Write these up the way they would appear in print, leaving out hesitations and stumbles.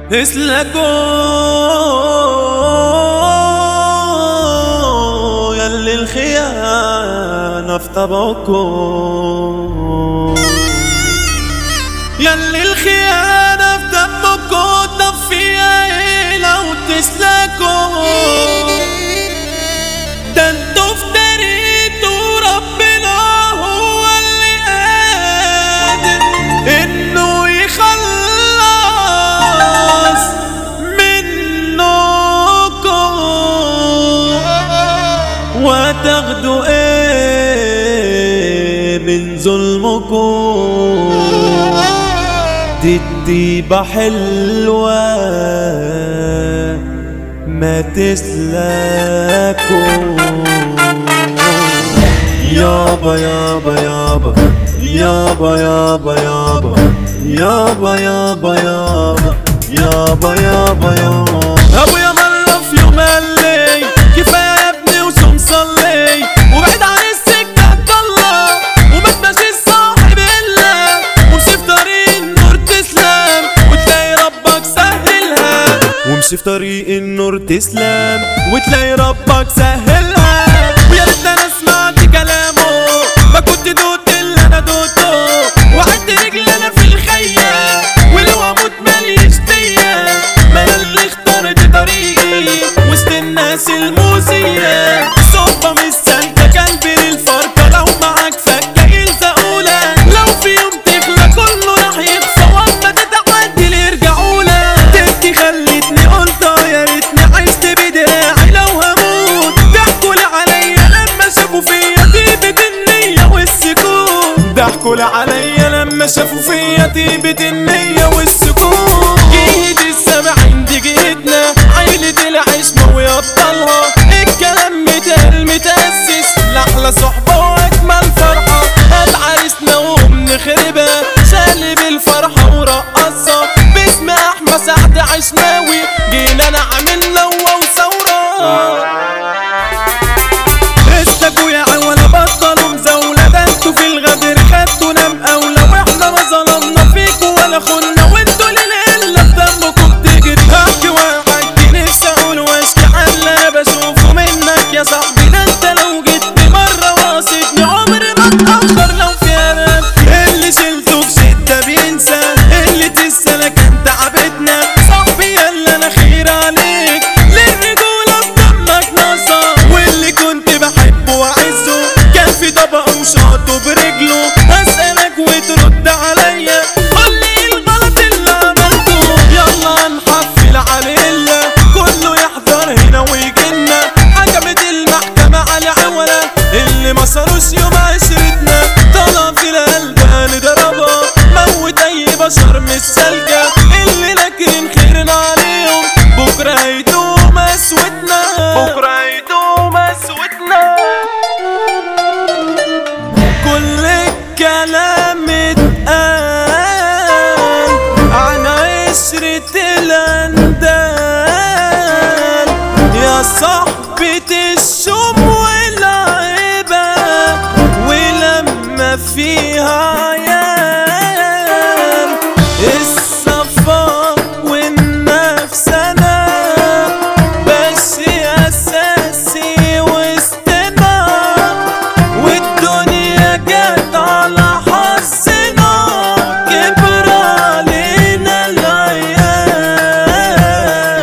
اسلكوا ياللي الخيانة في طبعكم، ياللي الخيانة في دمكم. طب فيها ايه لو تسلكوا؟ ده انتوا افتريتوا ربنا هو اللي قادر انه يخلص منكم، وتاخدوا ايه من ظلمكم؟ دي الطيبة حلوة ما تسلكوا. يابا يابا يابا يابا يابا يابا يابا يابا يابا يابا يابا يابا. ابويا مرة في يوم قال لي كفاية يا ابني وصوم صلي وبعد عن السكة ضلة وما تمشيش صاحب الا وامشي في طريق النور تسلم وتلاقي ربك سهلها، وامشي في طريق النور تسلم وتلاقي ربك سهلها. ويا ريتني انا سمعت كلامه ما كنت دوت اللي انا دوته وقعدت رجلي انا في الخية ولو اموت ماليش دية. ما انا اللي اخترت طريقي وسط الناس الموزية. صحبة مش سالكة كلبي للفرقة لو معاك فكة يلزقولك، لو في يوم تخلى كله راح يخفى واما تتعدي يرجعولك. تبكي خلتني قلت يا ريتني عشت بدراعي لو هموت. ضحكوا عليا لما شافوا فيا طيبة النية والسكوت، ضحكوا عليا لما شافوا فيا طيبة النية والسكوت. جهد السبعين دي جهتنا عيلة العشمة ويبطلها، الكلام متأسس لأحلى صحبة وأجمل فرحة. هات عريسنا وبنخربها شالب الفرحة ورقصها باسم أحمد سعد عشماوي جينا نعمل لوة وثورة. اسلكوا يا عوالة بطلوا مزاولة، ده انتوا في الغدر خدتونا مقاولة واحنا ما ظلمنا فيكوا ولا خنا وانتوا للقلة في دمكم بتجري. هحكي وهحكي نفسي اقول واشكي عن اللي انا بشوفه منك يا صاحبي، ده انت لو جيتني مرة وقصدني عمري ما اتأخر لو في قلب. اللي شلته في شدة بينسى اللي تسلك انت عبدنا صاحبي يلا انا خير عليك للرجولة في دمك ناقصة. واللي كنت بحبه واعزه كان في طبقه وشاطه برجله. هسألك وترد عليا قولي ايه الغلط اللي عملته؟ يلا هنحفل على الله كله يحضر هنا ويجينا. حكمت المحكمة على عوالة اللي ما صاروش يوم عشرتنا، طلع في القلب هنضربها موت اي بشر مش سالكة. اللي ناكرين خيرنا عليهم بكرة هيدوم اسودنا، بكرة هيدوم اسودنا. كل الكلام اتقال عن عشرة الاندال يا صاحبة الشوم والعيبة، ولما فيها عيال الصفا والنفس انا بس اساسي وسطنا، والدنيا جت على حظنا كبر علينا العيال.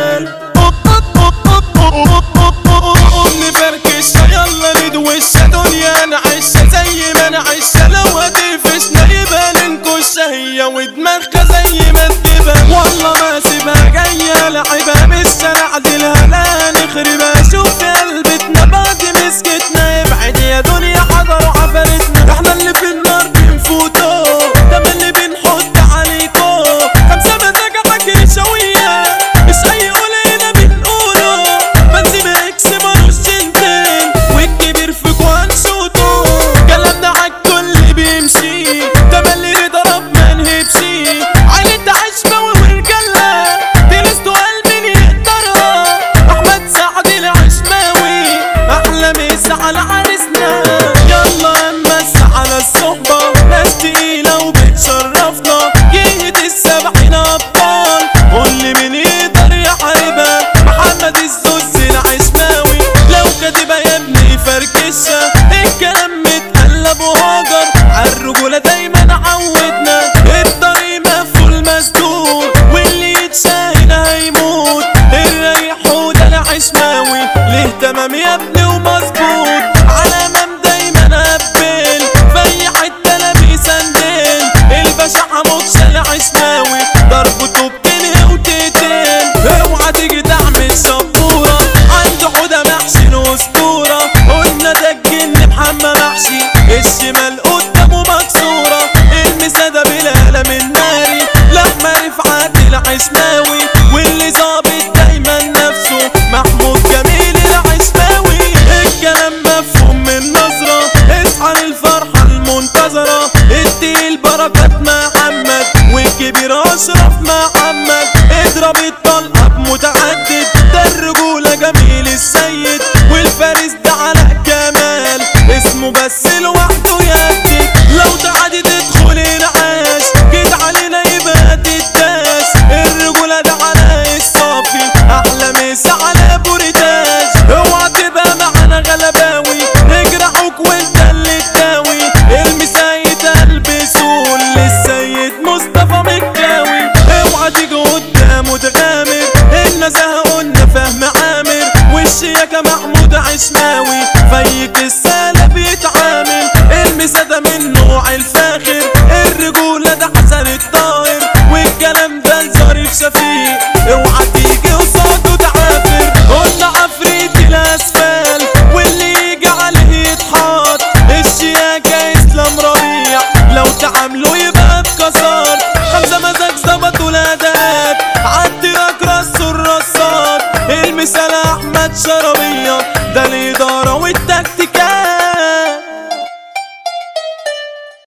يضرب الطلقة بمتعدد، ده الرجولة جميل السيد والفارس ده علاء كمال، اسمه بس لوحده يهدد. لو تعادي تدخل العاش جيت علينا يبقى تداس، الرجولة ده علاء الصافي احلى مسا على بوريتاج. اوعى تبقى معانا غلباوي نجرحوك وانت اللي تداوي، المسايد البسول للسيد مصطفى مكاوي. اوعى تيجي قدامه تغامر، النزاهة قلنا فهم عامر، والشياكة محمود عشماوي فيك السالة بيتعامل. المسا ده من نوع الفاخر، الرجولة ده حسن الطاهر، والكلام ده لظريف شفيق، اوعى تيجي قصاده تعافر. قلنا عفريت الاسفل واللي يجي عليه يتحط، الشياكة اسلام ربيع لو تعاملوا يبقى اتكسر. خمسة مزاج ظبطوا الاداءات عالتراك رصوا الرصات، المثال احمد شربية ده الادارة